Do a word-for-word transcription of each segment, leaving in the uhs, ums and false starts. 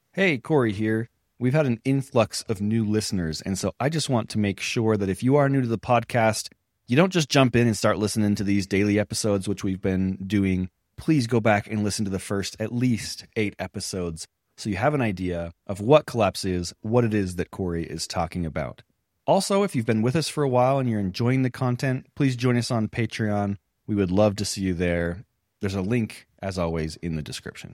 Hey, Corey here. We've had an influx of new listeners, and so I just want to make sure that if you are new to the podcast, you don't just jump in and start listening to these daily episodes, which we've been doing. Please go back and listen to the first at least eight episodes so you have an idea of what Collapse is, what it is that Corey is talking about. Also, if you've been with us for a while and you're enjoying the content, please join us on Patreon. We would love to see you there. There's a link, as always, in the description.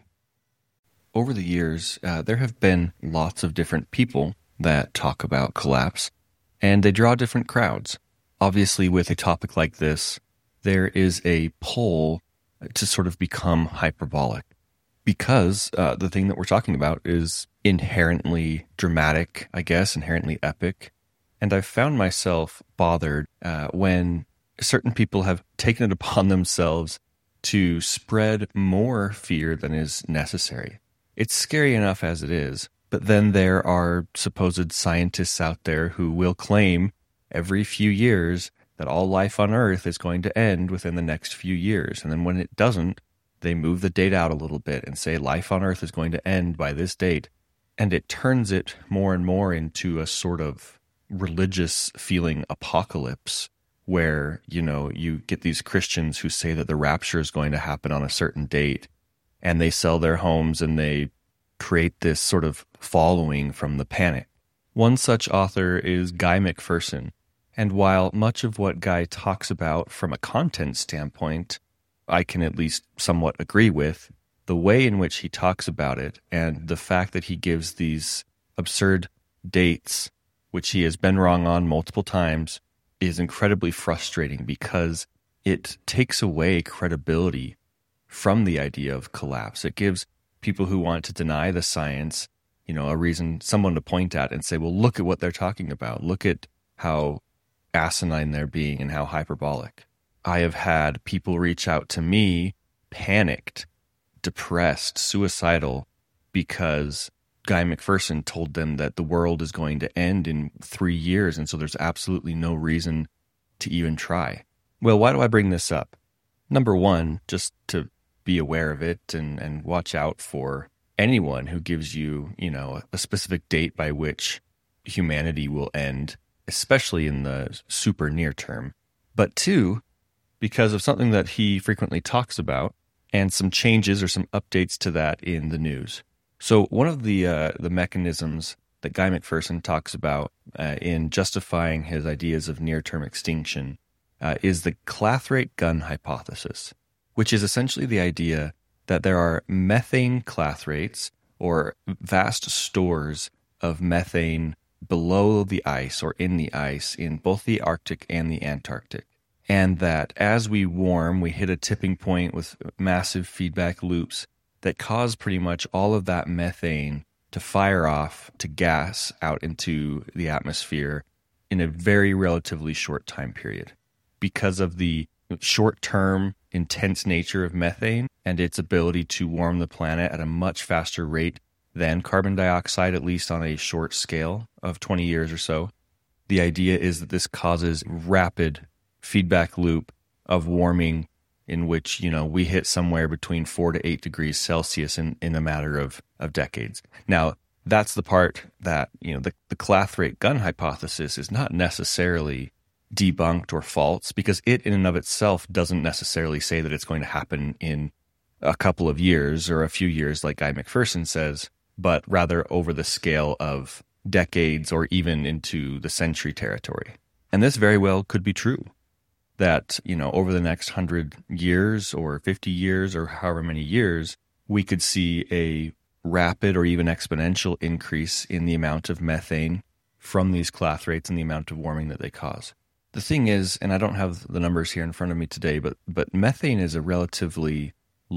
Over the years, uh, there have been lots of different people that talk about Collapse, and they draw different crowds. Obviously, with a topic like this, there is a pull to sort of become hyperbolic because uh, the thing that we're talking about is inherently dramatic, I guess, inherently epic. And I've found myself bothered uh, when certain people have taken it upon themselves to spread more fear than is necessary. It's scary enough as it is, but then there are supposed scientists out there who will claim every few years that all life on Earth is going to end within the next few years. And then when it doesn't, they move the date out a little bit and say life on Earth is going to end by this date. And it turns it more and more into a sort of religious feeling apocalypse where, you know, you get these Christians who say that the rapture is going to happen on a certain date. And they sell their homes and they create this sort of following from the panic. One such author is Guy McPherson. And while much of what Guy talks about from a content standpoint, I can at least somewhat agree with, the way in which he talks about it and the fact that he gives these absurd dates, which he has been wrong on multiple times, is incredibly frustrating because it takes away credibility from the idea of collapse. It gives people who want to deny the science, you know, a reason, someone to point at and say, well, look at what they're talking about. Look at how asinine they're being and how hyperbolic. I have had people reach out to me panicked, depressed, suicidal, because Guy McPherson told them that the world is going to end in three years, and so there's absolutely no reason to even try. Well, why do I bring this up? Number one, just to be aware of it and, and watch out for anyone who gives you, you know, a specific date by which humanity will end, especially in the super near term. But two, because of something that he frequently talks about and some changes or some updates to that in the news. So one of the uh, the mechanisms that Guy McPherson talks about uh, in justifying his ideas of near-term extinction uh, is the clathrate gun hypothesis, which is essentially the idea that there are methane clathrates or vast stores of methane below the ice or in the ice in both the Arctic and the Antarctic. And that as we warm, we hit a tipping point with massive feedback loops that cause pretty much all of that methane to fire off to gas out into the atmosphere in a very relatively short time period. Because of the short-term, intense nature of methane and its ability to warm the planet at a much faster rate than carbon dioxide, at least on a short scale of twenty years or so. The idea is that this causes rapid feedback loop of warming in which, you know, we hit somewhere between four to eight degrees Celsius in, in a matter of, of decades. Now, that's the part that, you know, the, the clathrate gun hypothesis is not necessarily debunked or false, because it in and of itself doesn't necessarily say that it's going to happen in a couple of years or a few years like Guy McPherson says, but rather over the scale of decades or even into the century territory. And this very well could be true, that, you know, over the next hundred years or fifty years or however many years, we could see a rapid or even exponential increase in the amount of methane from these clathrates and the amount of warming that they cause. The thing is, and I don't have the numbers here in front of me today, but but methane is a relatively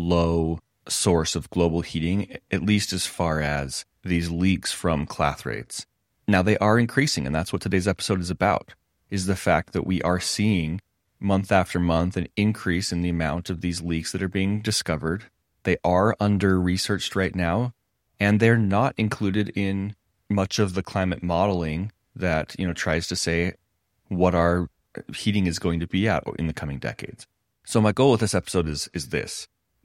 low source of global heating, at least as far as these leaks from clathrates. Now, they are increasing, and that's what today's episode is about, is the fact that we are seeing month after month an increase in the amount of these leaks that are being discovered. They are under-researched right now, and they're not included in much of the climate modeling that, you know, tries to say what our heating is going to be at in the coming decades. So my goal with this episode is is this.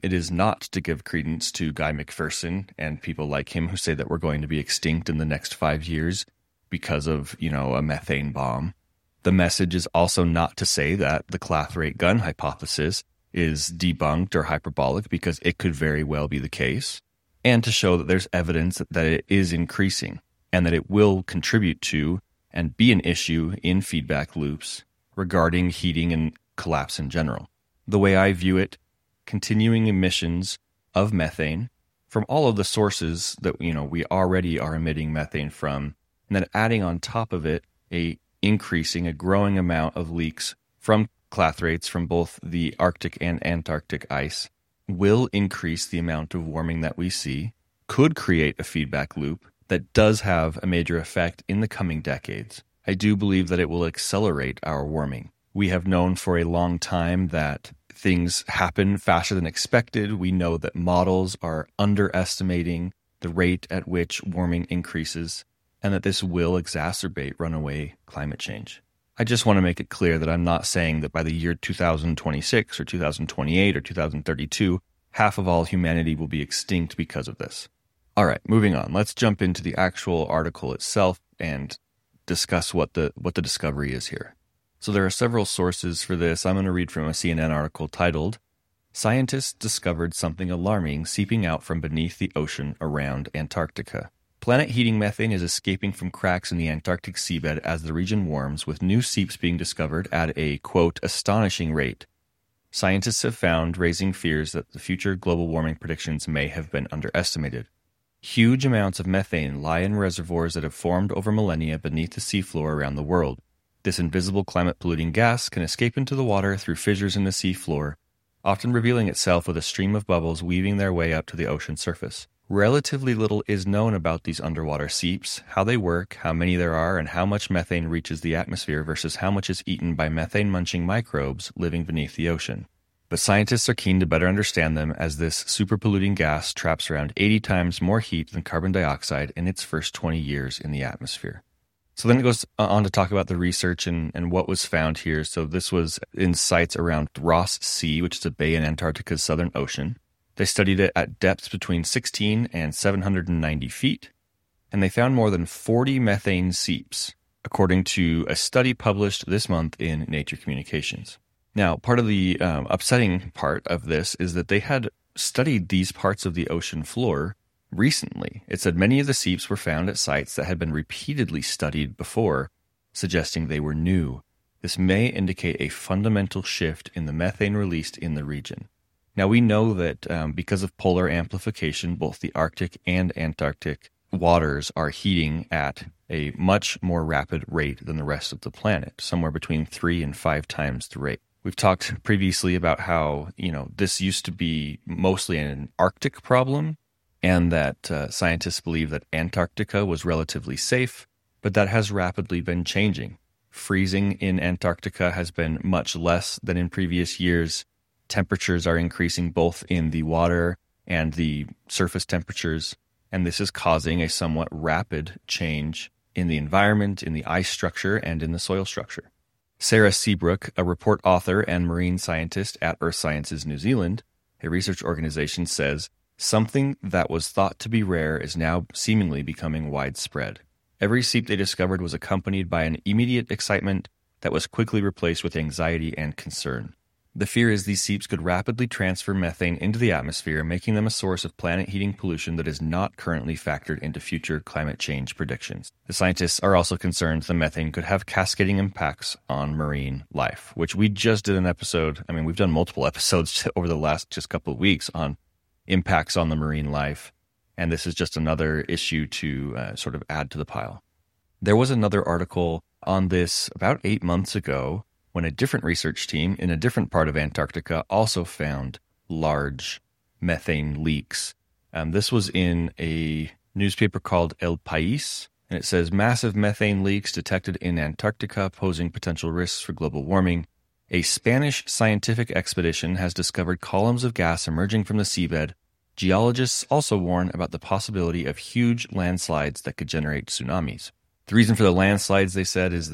it is not to give credence to Guy McPherson and people like him who say that we're going to be extinct in the next five years because of, you know, a methane bomb. The message is also not to say that the clathrate gun hypothesis is debunked or hyperbolic, because it could very well be the case, and to show that there's evidence that it is increasing and that it will contribute to and be an issue in feedback loops regarding heating and collapse in general. The way I view it, continuing emissions of methane from all of the sources that, you know, we already are emitting methane from, and then adding on top of it a increasing, a growing amount of leaks from clathrates from both the Arctic and Antarctic ice, will increase the amount of warming that we see, could create a feedback loop that does have a major effect in the coming decades. I do believe that it will accelerate our warming. We have known for a long time that things happen faster than expected. We know that models are underestimating the rate at which warming increases, and that this will exacerbate runaway climate change. I just want to make it clear that I'm not saying that by the year two thousand twenty-six or two thousand twenty-eight or two thousand thirty-two, half of all humanity will be extinct because of this. All right, moving on. Let's jump into the actual article itself and discuss what the what the discovery is here. So there are several sources for this. I'm going to read from a C N N article titled, "Scientists Discovered Something Alarming Seeping Out from Beneath the Ocean Around Antarctica. Planet heating methane is escaping from cracks in the Antarctic seabed as the region warms, with new seeps being discovered at a, quote, astonishing rate. Scientists have found, raising fears that the future global warming predictions may have been underestimated. Huge amounts of methane lie in reservoirs that have formed over millennia beneath the seafloor around the world. This invisible climate-polluting gas can escape into the water through fissures in the seafloor, often revealing itself with a stream of bubbles weaving their way up to the ocean surface. Relatively little is known about these underwater seeps, how they work, how many there are, and how much methane reaches the atmosphere versus how much is eaten by methane-munching microbes living beneath the ocean. But scientists are keen to better understand them, as this super-polluting gas traps around eighty times more heat than carbon dioxide in its first twenty years in the atmosphere." So then it goes on to talk about the research and, and what was found here. So this was in sites around Ross Sea, which is a bay in Antarctica's southern ocean. They studied it at depths between sixteen and seven hundred ninety feet, and they found more than forty methane seeps, according to a study published this month in Nature Communications. Now, part of the um, upsetting part of this is that they had studied these parts of the ocean floor recently. It said many of the seeps were found at sites that had been repeatedly studied before, suggesting they were new. This may indicate a fundamental shift in the methane released in the region. Now, we know that um, because of polar amplification, both the Arctic and Antarctic waters are heating at a much more rapid rate than the rest of the planet, somewhere between three and five times the rate. We've talked previously about how, you know, this used to be mostly an Arctic problem, and that uh, scientists believe that Antarctica was relatively safe, but that has rapidly been changing. Freezing in Antarctica has been much less than in previous years. Temperatures are increasing both in the water and the surface temperatures, and this is causing a somewhat rapid change in the environment, in the ice structure, and in the soil structure. Sarah Seabrook, a report author and marine scientist at Earth Sciences New Zealand, a research organization, says, "Something that was thought to be rare is now seemingly becoming widespread. Every seep they discovered was accompanied by an immediate excitement that was quickly replaced with anxiety and concern. The fear is these seeps could rapidly transfer methane into the atmosphere, making them a source of planet-heating pollution that is not currently factored into future climate change predictions. The scientists are also concerned the methane could have cascading impacts on marine life," which we just did an episode. I mean, we've done multiple episodes over the last just couple of weeks on impacts on the marine life, and this is just another issue to uh, sort of add to the pile. There was another article on this about eight months ago, when a different research team in a different part of Antarctica also found large methane leaks. Um, this was in a newspaper called El País, and it says, "Massive methane leaks detected in Antarctica posing potential risks for global warming. A Spanish scientific expedition has discovered columns of gas emerging from the seabed. Geologists also warn about the possibility of huge landslides that could generate tsunamis." The reason for the landslides, they said, is that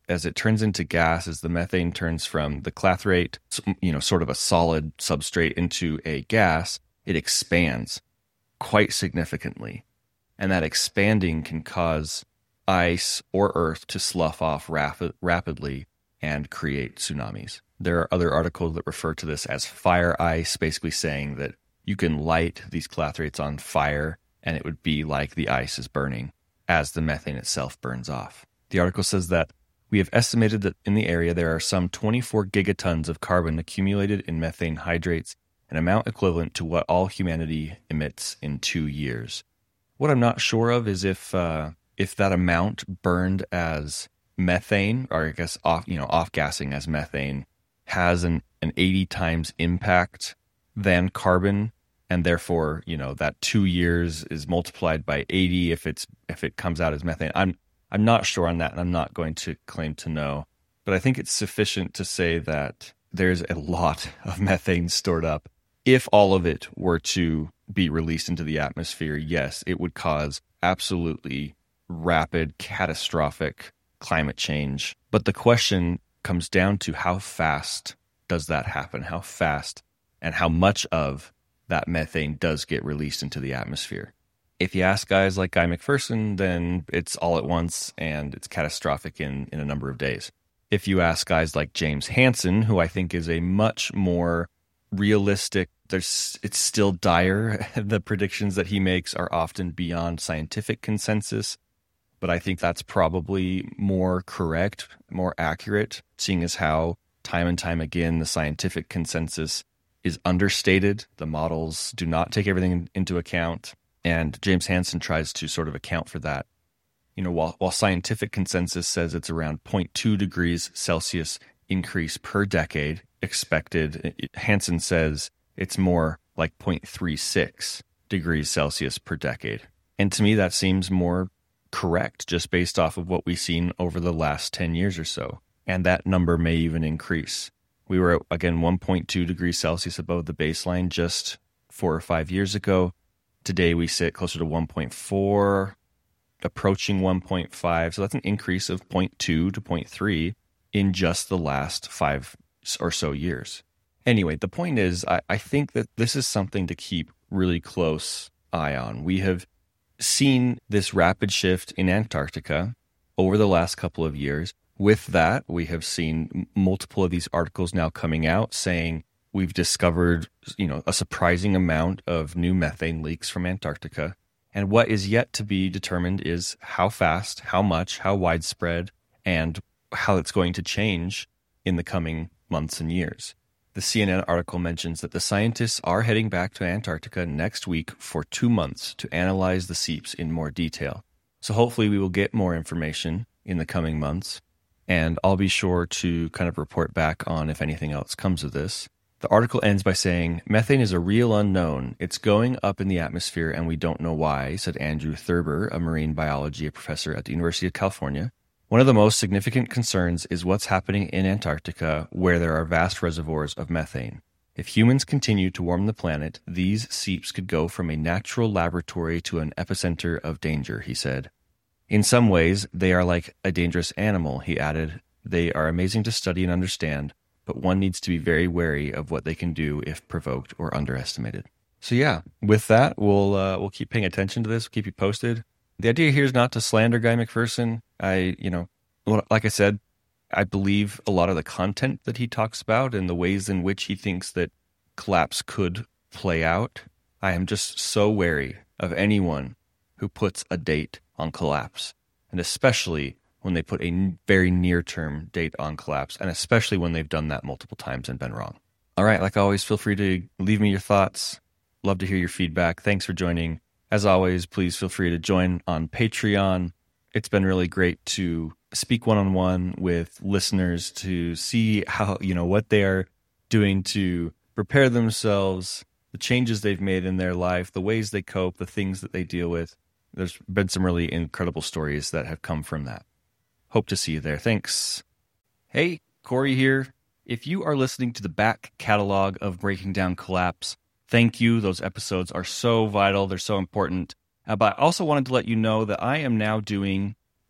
as it turns into gas, as the methane turns from the clathrate, you know, sort of a solid substrate, into a gas, it expands quite significantly. And that expanding can cause ice or earth to slough off rapid, rapidly and create tsunamis. There are other articles that refer to this as fire ice, basically saying that you can light these clathrates on fire and it would be like the ice is burning as the methane itself burns off. The article says that we have estimated that in the area there are some twenty-four gigatons of carbon accumulated in methane hydrates, an amount equivalent to what all humanity emits in two years. What I'm not sure of is if uh, if that amount burned as methane, or I guess off you know off gassing as methane, has an, an eighty times impact than carbon, and therefore you know that two years is multiplied by eighty if it's if it comes out as methane. I'm I'm not sure on that, and I'm not going to claim to know, but I think it's sufficient to say that there's a lot of methane stored up. If all of it were to be released into the atmosphere, yes, it would cause absolutely rapid, catastrophic climate change. But the question comes down to how fast does that happen? How fast and how much of that methane does get released into the atmosphere? If you ask guys like Guy McPherson, then it's all at once and it's catastrophic in, in a number of days. If you ask guys like James Hansen, who I think is a much more realistic, there's it's still dire. The predictions that he makes are often beyond scientific consensus, but I think that's probably more correct, more accurate, seeing as how time and time again the scientific consensus is understated. The models do not take everything into account, and James Hansen tries to sort of account for that. You know, while while scientific consensus says it's around zero point two degrees Celsius increase per decade expected, Hansen says it's more like zero point three six degrees Celsius per decade. And to me, that seems more correct just based off of what we've seen over the last ten years or so. And that number may even increase. We were, again, one point two degrees Celsius above the baseline just four or five years ago. Today, we sit closer to one point four, approaching one point five. So that's an increase of zero point two to zero point three in just the last five or so years. Anyway, the point is, I, I think that this is something to keep really close eye on. We have seen this rapid shift in Antarctica over the last couple of years. With that, we have seen multiple of these articles now coming out saying we've discovered, you know, a surprising amount of new methane leaks from Antarctica. And what is yet to be determined is how fast, how much, how widespread, and how it's going to change in the coming months and years. The C N N article mentions that the scientists are heading back to Antarctica next week for two months to analyze the seeps in more detail. So hopefully we will get more information in the coming months, and I'll be sure to kind of report back on if anything else comes of this. The article ends by saying, methane is a real unknown. It's going up in the atmosphere and we don't know why, said Andrew Thurber, a marine biology professor at the University of California. One of the most significant concerns is what's happening in Antarctica, where there are vast reservoirs of methane. If humans continue to warm the planet, these seeps could go from a natural laboratory to an epicenter of danger, he said. In some ways, they are like a dangerous animal, he added. They are amazing to study and understand, but one needs to be very wary of what they can do if provoked or underestimated. So yeah, with that, we'll uh, we'll keep paying attention to this, we'll keep you posted. The idea here is not to slander Guy McPherson. I, you know, like I said, I believe a lot of the content that he talks about and the ways in which he thinks that collapse could play out. I am just so wary of anyone who puts a date on collapse, and especially when they put a very near-term date on collapse, and especially when they've done that multiple times and been wrong. All right, like always, feel free to leave me your thoughts. Love to hear your feedback. Thanks for joining. As always, please feel free to join on Patreon. It's been really great to speak one-on-one with listeners to see how, you know, what they are doing to prepare themselves, the changes they've made in their life, the ways they cope, the things that they deal with. There's been some really incredible stories that have come from that. Hope to see you there. Thanks. Hey, Corey here. If you are listening to the back catalog of Breaking Down Collapse, thank you. Those episodes are so vital. They're so important. Uh, but I also wanted to let you know that I am now doing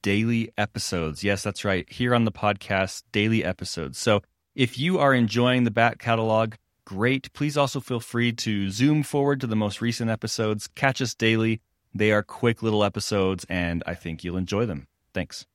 daily episodes. Yes, that's right. Here on the podcast, daily episodes. So if you are enjoying the back catalog, great. Please also feel free to zoom forward to the most recent episodes. Catch us daily. They are quick little episodes, and I think you'll enjoy them. Thanks.